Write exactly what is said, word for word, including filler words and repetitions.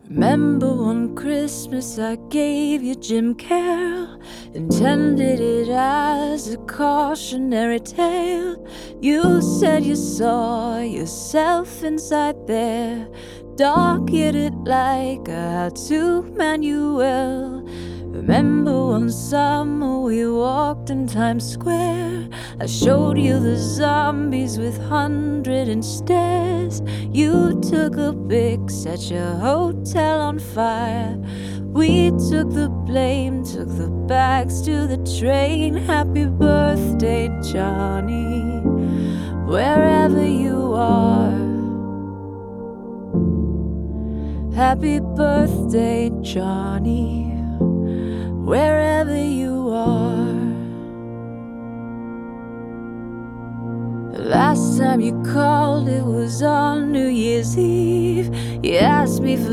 Remember one Christmas I gave you Jim Carroll, intended it as a cautionary tale. You said you saw yourself inside there, dark-headed like a how-to manual. Remember one summer we walked in Times Square, I showed you the zombies with hundred and stairs. You took a pic, set your hotel on fire. We took the blame, took the bags to the train. Happy birthday, Johnny, wherever you are. Happy birthday, Johnny, wherever you are. The last time you called, it was on New Year's Eve. You asked me for